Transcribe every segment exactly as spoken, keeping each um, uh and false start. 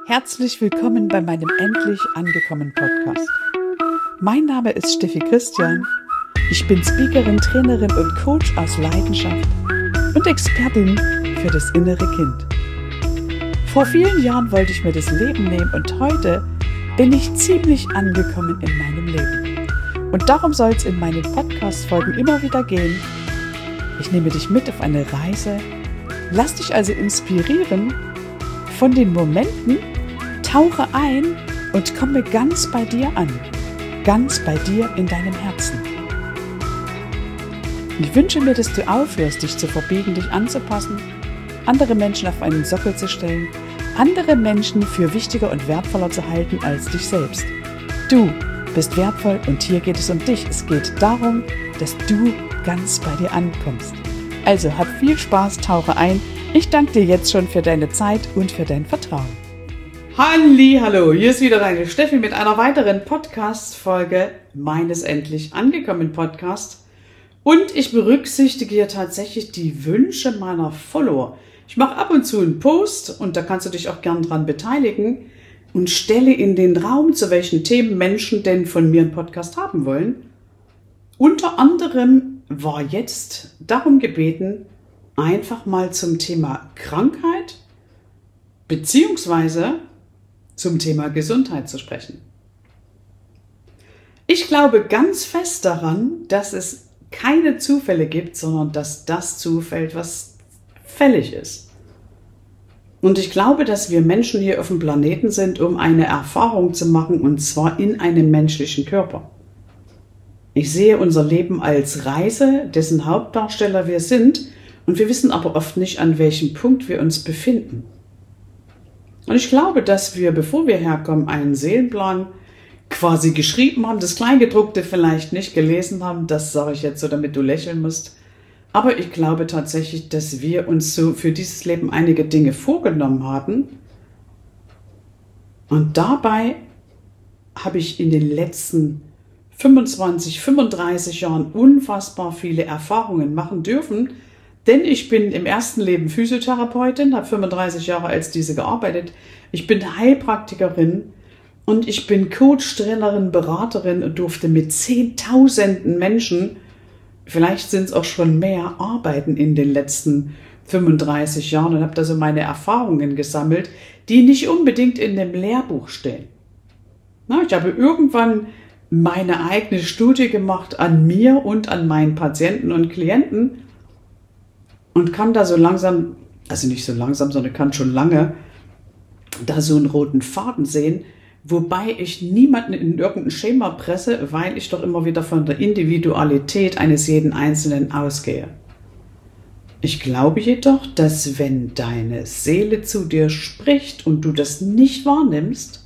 Herzlich willkommen bei meinem Endlich angekommen Podcast. Mein Name ist Steffi Christian. Ich bin Speakerin, Trainerin und Coach aus Leidenschaft und Expertin für das innere Kind. Vor vielen Jahren wollte ich mir das Leben nehmen und heute bin ich ziemlich angekommen in meinem Leben. Und darum soll es in meinen Podcast-Folgen immer wieder gehen. Ich nehme dich mit auf eine Reise, lass dich also inspirieren von den Momenten, tauche ein und komme ganz bei dir an, ganz bei dir in deinem Herzen. Ich wünsche mir, dass du aufhörst, dich zu verbiegen, dich anzupassen, andere Menschen auf einen Sockel zu stellen, andere Menschen für wichtiger und wertvoller zu halten als dich selbst. Du bist wertvoll und hier geht es um dich. Es geht darum, dass du ganz bei dir ankommst. Also hab viel Spaß, tauche ein. Ich danke dir jetzt schon für deine Zeit und für dein Vertrauen. Halli, hallo, hier ist wieder deine Steffi mit einer weiteren Podcast-Folge meines Endlich angekommen Podcasts. Und ich berücksichtige hier tatsächlich die Wünsche meiner Follower. Ich mache ab und zu einen Post und da kannst du dich auch gern dran beteiligen und stelle in den Raum, zu welchen Themen Menschen denn von mir einen Podcast haben wollen. Unter anderem war jetzt darum gebeten, einfach mal zum Thema Krankheit beziehungsweise zum Thema Gesundheit zu sprechen. Ich glaube ganz fest daran, dass es keine Zufälle gibt, sondern dass das zufällt, was fällig ist. Und ich glaube, dass wir Menschen hier auf dem Planeten sind, um eine Erfahrung zu machen, und zwar in einem menschlichen Körper. Ich sehe unser Leben als Reise, dessen Hauptdarsteller wir sind, und wir wissen aber oft nicht, an welchem Punkt wir uns befinden. Und ich glaube, dass wir, bevor wir herkommen, einen Seelenplan quasi geschrieben haben, das Kleingedruckte vielleicht nicht gelesen haben, das sage ich jetzt so, damit du lächeln musst. Aber ich glaube tatsächlich, dass wir uns so für dieses Leben einige Dinge vorgenommen haben. Und dabei habe ich in den letzten fünfundzwanzig, fünfunddreißig Jahren unfassbar viele Erfahrungen machen dürfen. Denn ich bin im ersten Leben Physiotherapeutin, habe fünfunddreißig Jahre als diese gearbeitet. Ich bin Heilpraktikerin und ich bin Coach, Trainerin, Beraterin und durfte mit Zehntausenden Menschen, vielleicht sind es auch schon mehr, arbeiten in den letzten fünfunddreißig Jahren und habe da so meine Erfahrungen gesammelt, die nicht unbedingt in dem Lehrbuch stehen. Na, ich habe irgendwann meine eigene Studie gemacht an mir und an meinen Patienten und Klienten und kann da so langsam, also nicht so langsam, sondern kann schon lange da so einen roten Faden sehen, wobei ich niemanden in irgendein Schema presse, weil ich doch immer wieder von der Individualität eines jeden Einzelnen ausgehe. Ich glaube jedoch, dass wenn deine Seele zu dir spricht und du das nicht wahrnimmst,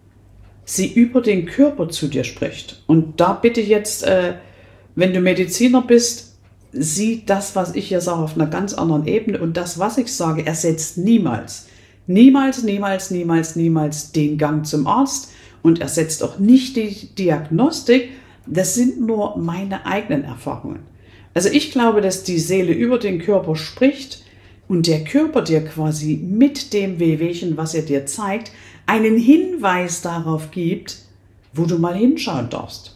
sie über den Körper zu dir spricht. Und da bitte jetzt, äh, wenn du Mediziner bist, sieh das, was ich hier sage, auf einer ganz anderen Ebene. Und das, was ich sage, ersetzt niemals, niemals, niemals, niemals, niemals den Gang zum Arzt und ersetzt auch nicht die Diagnostik. Das sind nur meine eigenen Erfahrungen. Also ich glaube, dass die Seele über den Körper spricht und der Körper dir quasi mit dem Wehwehchen, was er dir zeigt, einen Hinweis darauf gibt, wo du mal hinschauen darfst.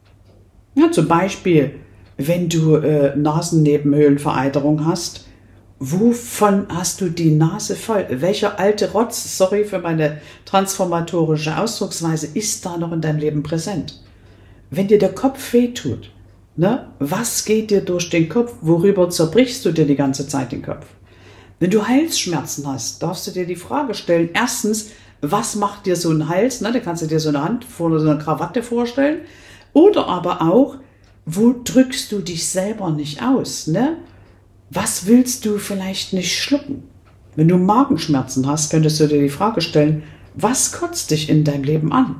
Ja, zum Beispiel, wenn du äh, Nasennebenhöhlenvereiterung hast, wovon hast du die Nase voll? Welcher alte Rotz, sorry für meine transformatorische Ausdrucksweise, ist da noch in deinem Leben präsent? Wenn dir der Kopf wehtut, ne, was geht dir durch den Kopf? Worüber zerbrichst du dir die ganze Zeit den Kopf? Wenn du Halsschmerzen hast, darfst du dir die Frage stellen, erstens, was macht dir so ein Hals? Ne, da kannst du dir so eine Hand vor so einer Krawatte vorstellen. Oder aber auch, wo drückst du dich selber nicht aus? Ne? Was willst du vielleicht nicht schlucken? Wenn du Magenschmerzen hast, könntest du dir die Frage stellen, was kotzt dich in deinem Leben an?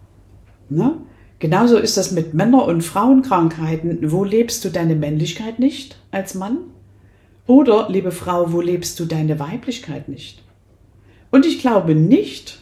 Ne? Genauso ist das mit Männer- und Frauenkrankheiten. Wo lebst du deine Männlichkeit nicht als Mann? Oder, liebe Frau, wo lebst du deine Weiblichkeit nicht? Und ich glaube nicht,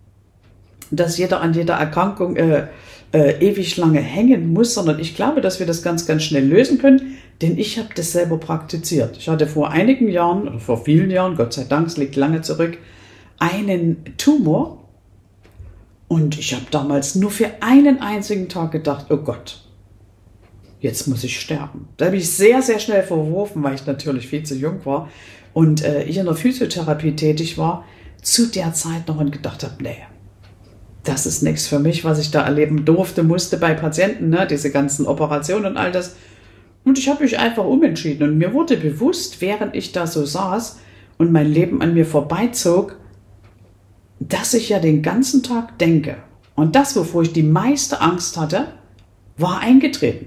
dass jeder an jeder Erkrankung äh, äh, ewig lange hängen muss, sondern ich glaube, dass wir das ganz, ganz schnell lösen können, denn ich habe das selber praktiziert. Ich hatte vor einigen Jahren, oder vor vielen Jahren, Gott sei Dank, es liegt lange zurück, einen Tumor. Und ich habe damals nur für einen einzigen Tag gedacht, oh Gott, jetzt muss ich sterben. Da habe ich sehr, sehr schnell verworfen, weil ich natürlich viel zu jung war und äh, ich in der Physiotherapie tätig war, zu der Zeit noch und gedacht habe, nee, das ist nichts für mich, was ich da erleben durfte, musste bei Patienten, ne, diese ganzen Operationen und all das. Und ich habe mich einfach umentschieden und mir wurde bewusst, während ich da so saß und mein Leben an mir vorbeizog, dass ich ja den ganzen Tag denke. Und das, wovor ich die meiste Angst hatte, war eingetreten.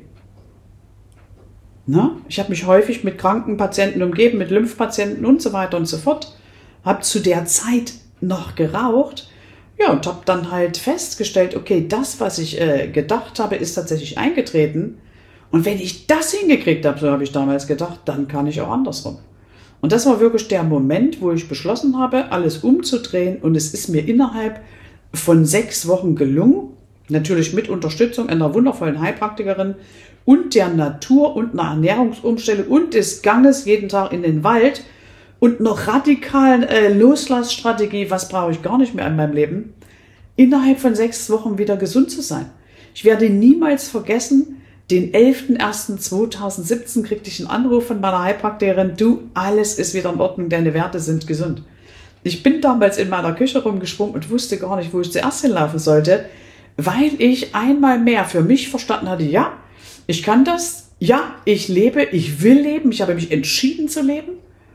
Ne? Ich habe mich häufig mit kranken Patienten umgeben, mit Lymphpatienten und so weiter und so fort. Habe zu der Zeit noch geraucht. Ja, und habe dann halt festgestellt, okay, das, was ich äh, gedacht habe, ist tatsächlich eingetreten. Und wenn ich das hingekriegt habe, so habe ich damals gedacht, dann kann ich auch andersrum. Und das war wirklich der Moment, wo ich beschlossen habe, alles umzudrehen. Und es ist mir innerhalb von sechs Wochen gelungen, natürlich mit Unterstützung einer wundervollen Heilpraktikerin und der Natur und einer Ernährungsumstellung und des Ganges jeden Tag in den Wald und noch radikalen äh, Loslassstrategie, was brauche ich gar nicht mehr in meinem Leben, innerhalb von sechs Wochen wieder gesund zu sein. Ich werde niemals vergessen, den elften ersten zweitausendsiebzehn kriegte ich einen Anruf von meiner Heilpraktikerin, du, alles ist wieder in Ordnung, deine Werte sind gesund. Ich bin damals in meiner Küche rumgesprungen und wusste gar nicht, wo ich zuerst hinlaufen sollte, weil ich einmal mehr für mich verstanden hatte, ja, ich kann das, ja, ich lebe, ich will leben, ich habe mich entschieden zu leben,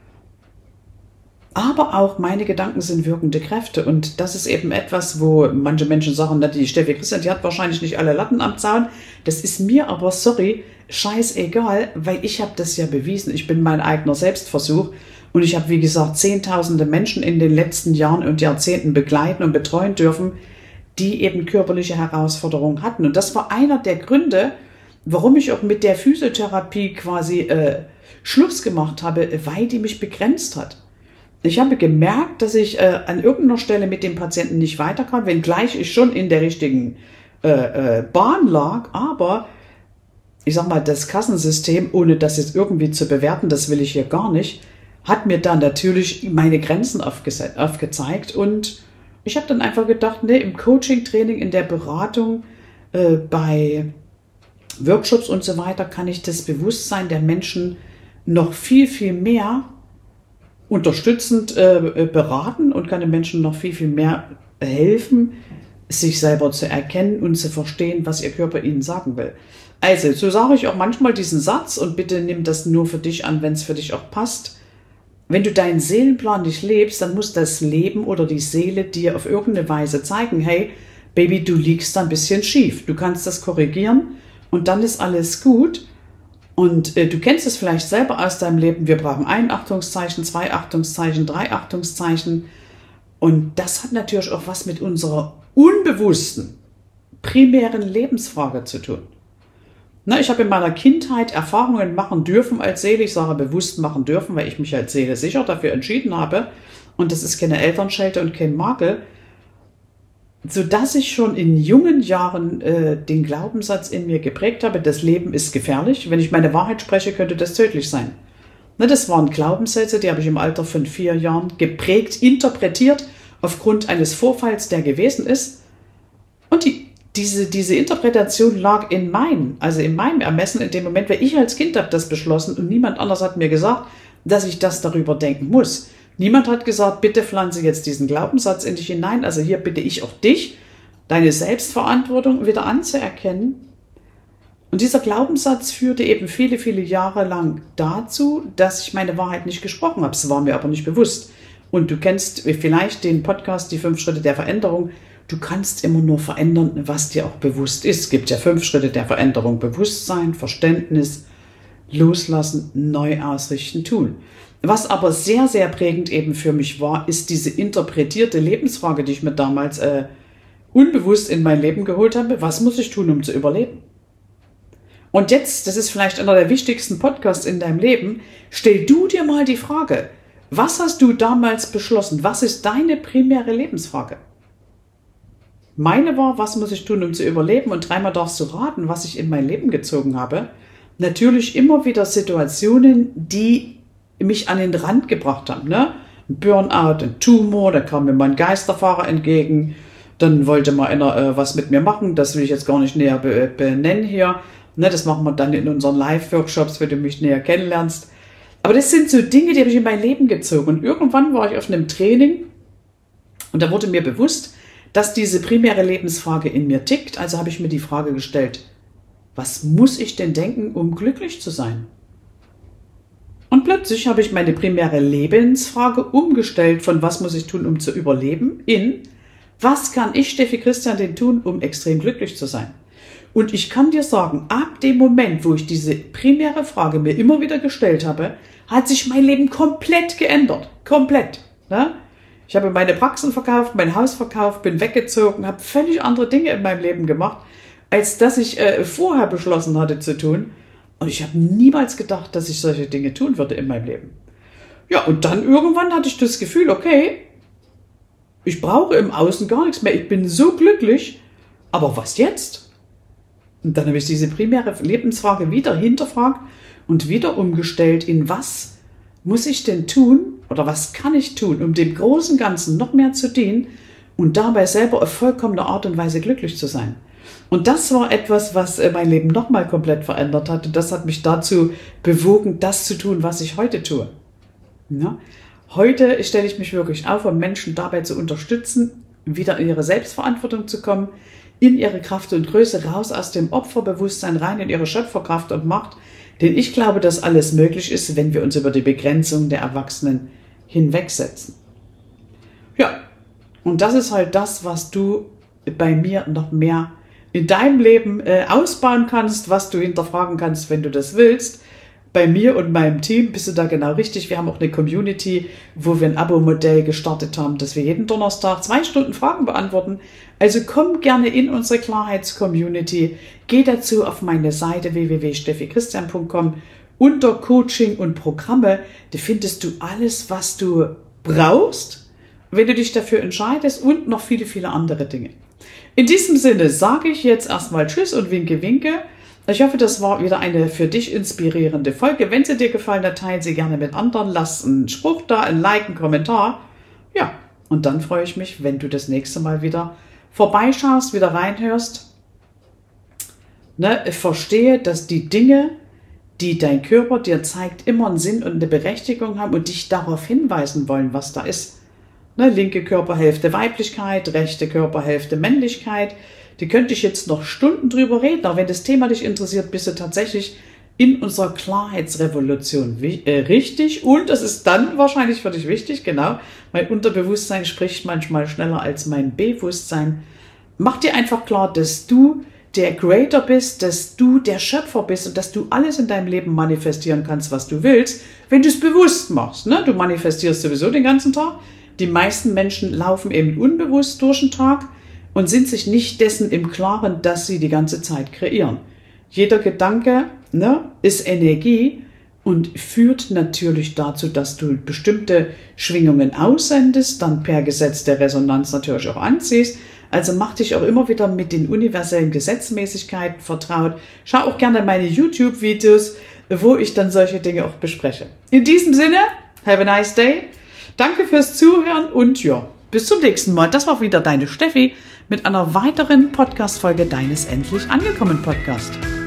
aber auch meine Gedanken sind wirkende Kräfte und das ist eben etwas, wo manche Menschen sagen, die Steffi Christian, die hat wahrscheinlich nicht alle Latten am Zaun, das ist mir aber, sorry, scheißegal, weil ich habe das ja bewiesen, ich bin mein eigener Selbstversuch und ich habe, wie gesagt, zehntausende Menschen in den letzten Jahren und Jahrzehnten begleiten und betreuen dürfen, die eben körperliche Herausforderungen hatten und das war einer der Gründe, warum ich auch mit der Physiotherapie quasi äh, Schluss gemacht habe, weil die mich begrenzt hat. Ich habe gemerkt, dass ich äh, an irgendeiner Stelle mit dem Patienten nicht weiterkam, wenngleich ich schon in der richtigen äh, äh, Bahn lag, aber ich sag mal, das Kassensystem, ohne das jetzt irgendwie zu bewerten, das will ich hier gar nicht, hat mir dann natürlich meine Grenzen aufge- aufgezeigt und ich habe dann einfach gedacht, nee, im Coaching, Training, in der Beratung, äh, bei Workshops und so weiter kann ich das Bewusstsein der Menschen noch viel, viel mehr unterstützend äh, beraten und kann den Menschen noch viel, viel mehr helfen, sich selber zu erkennen und zu verstehen, was ihr Körper ihnen sagen will. Also, so sage ich auch manchmal diesen Satz und bitte nimm das nur für dich an, wenn es für dich auch passt. Wenn du deinen Seelenplan nicht lebst, dann muss das Leben oder die Seele dir auf irgendeine Weise zeigen, hey, Baby, du liegst da ein bisschen schief. Du kannst das korrigieren und dann ist alles gut. Und äh, du kennst es vielleicht selber aus deinem Leben. Wir brauchen ein Achtungszeichen, zwei Achtungszeichen, drei Achtungszeichen. Und das hat natürlich auch was mit unserer unbewussten, primären Lebensfrage zu tun. Na, ich habe in meiner Kindheit Erfahrungen machen dürfen als Seele. Ich sage bewusst machen dürfen, weil ich mich als Seele sicher dafür entschieden habe. Und das ist keine Elternschelte und kein Makel. Sodass ich schon in jungen Jahren äh, den Glaubenssatz in mir geprägt habe, das Leben ist gefährlich. Wenn ich meine Wahrheit spreche, könnte das tödlich sein. Ne, das waren Glaubenssätze, die habe ich im Alter von vier Jahren geprägt, interpretiert, aufgrund eines Vorfalls, der gewesen ist. Und die, diese, diese Interpretation lag in meinem, also in meinem Ermessen in dem Moment, weil ich als Kind habe das beschlossen und niemand anders hat mir gesagt, dass ich das darüber denken muss. Niemand hat gesagt, bitte pflanze jetzt diesen Glaubenssatz in dich hinein. Also hier bitte ich auch dich, deine Selbstverantwortung wieder anzuerkennen. Und dieser Glaubenssatz führte eben viele, viele Jahre lang dazu, dass ich meine Wahrheit nicht gesprochen habe. Es war mir aber nicht bewusst. Und du kennst vielleicht den Podcast, die fünf Schritte der Veränderung. Du kannst immer nur verändern, was dir auch bewusst ist. Es gibt ja fünf Schritte der Veränderung. Bewusstsein, Verständnis, Loslassen, neu ausrichten, tun. Was aber sehr, sehr prägend eben für mich war, ist diese interpretierte Lebensfrage, die ich mir damals äh, unbewusst in mein Leben geholt habe. Was muss ich tun, um zu überleben? Und jetzt, das ist vielleicht einer der wichtigsten Podcasts in deinem Leben, stell du dir mal die Frage, was hast du damals beschlossen? Was ist deine primäre Lebensfrage? Meine war, was muss ich tun, um zu überleben? Und dreimal darfst du raten, was ich in mein Leben gezogen habe. Natürlich immer wieder Situationen, die mich an den Rand gebracht haben. Ne? ein Burnout, ein Tumor, da kam mir mal ein Geisterfahrer entgegen, dann wollte mal einer äh, was mit mir machen, das will ich jetzt gar nicht näher be- benennen hier, ne, das machen wir dann in unseren Live-Workshops, wenn du mich näher kennenlernst. Aber das sind so Dinge, die habe ich in mein Leben gezogen. Und irgendwann war ich auf einem Training und da wurde mir bewusst, dass diese primäre Lebensfrage in mir tickt. Also habe ich mir die Frage gestellt, was muss ich denn denken, um glücklich zu sein? Und plötzlich habe ich meine primäre Lebensfrage umgestellt von was muss ich tun, um zu überleben, in was kann ich, Steffi Christian, denn tun, um extrem glücklich zu sein? Und ich kann dir sagen, ab dem Moment, wo ich diese primäre Frage mir immer wieder gestellt habe, hat sich mein Leben komplett geändert. Komplett. Ne? Ich habe meine Praxen verkauft, mein Haus verkauft, bin weggezogen, habe völlig andere Dinge in meinem Leben gemacht, als das ich äh, vorher beschlossen hatte zu tun. Und ich habe niemals gedacht, dass ich solche Dinge tun würde in meinem Leben. Ja, und dann irgendwann hatte ich das Gefühl, okay, ich brauche im Außen gar nichts mehr. Ich bin so glücklich, aber was jetzt? Und dann habe ich diese primäre Lebensfrage wieder hinterfragt und wieder umgestellt in was muss ich denn tun oder was kann ich tun, um dem großen Ganzen noch mehr zu dienen und dabei selber auf vollkommene Art und Weise glücklich zu sein. Und das war etwas, was mein Leben nochmal komplett verändert hat. Und das hat mich dazu bewogen, das zu tun, was ich heute tue. Ja? Heute stelle ich mich wirklich auf, um Menschen dabei zu unterstützen, wieder in ihre Selbstverantwortung zu kommen, in ihre Kraft und Größe, raus aus dem Opferbewusstsein, rein in ihre Schöpferkraft und Macht. Denn ich glaube, dass alles möglich ist, wenn wir uns über die Begrenzung der Erwachsenen hinwegsetzen. Ja, und das ist halt das, was du bei mir noch mehr in deinem Leben äh, ausbauen kannst, was du hinterfragen kannst, wenn du das willst. Bei mir und meinem Team bist du da genau richtig. Wir haben auch eine Community, wo wir ein Abo-Modell gestartet haben, dass wir jeden Donnerstag zwei Stunden Fragen beantworten. Also komm gerne in unsere Klarheits-Community. Geh dazu auf meine Seite w w w punkt steffi christian punkt com. Unter Coaching und Programme, da findest du alles, was du brauchst, wenn du dich dafür entscheidest und noch viele, viele andere Dinge. In diesem Sinne sage ich jetzt erstmal Tschüss und winke, winke. Ich hoffe, das war wieder eine für dich inspirierende Folge. Wenn sie dir gefallen hat, teile sie gerne mit anderen. Lass einen Spruch da, ein Like, einen Kommentar. Ja, und dann freue ich mich, wenn du das nächste Mal wieder vorbeischaust, wieder reinhörst. Ne, ich verstehe, dass die Dinge, die dein Körper dir zeigt, immer einen Sinn und eine Berechtigung haben und dich darauf hinweisen wollen, was da ist. Ne, linke Körperhälfte Weiblichkeit, rechte Körperhälfte Männlichkeit. Die könnte ich jetzt noch Stunden drüber reden, aber wenn das Thema dich interessiert, bist du tatsächlich in unserer Klarheitsrevolution äh, richtig. Und das ist dann wahrscheinlich für dich wichtig, genau. Mein Unterbewusstsein spricht manchmal schneller als mein Bewusstsein. Mach dir einfach klar, dass du der Creator bist, dass du der Schöpfer bist und dass du alles in deinem Leben manifestieren kannst, was du willst, wenn du es bewusst machst. Ne? Du manifestierst sowieso den ganzen Tag. Die meisten Menschen laufen eben unbewusst durch den Tag und sind sich nicht dessen im Klaren, dass sie die ganze Zeit kreieren. Jeder Gedanke, ne, ist Energie und führt natürlich dazu, dass du bestimmte Schwingungen aussendest, dann per Gesetz der Resonanz natürlich auch anziehst. Also mach dich auch immer wieder mit den universellen Gesetzmäßigkeiten vertraut. Schau auch gerne meine YouTube-Videos, wo ich dann solche Dinge auch bespreche. In diesem Sinne, have a nice day. Danke fürs Zuhören und ja, bis zum nächsten Mal. Das war wieder deine Steffi mit einer weiteren Podcast-Folge deines Endlich angekommen Podcast.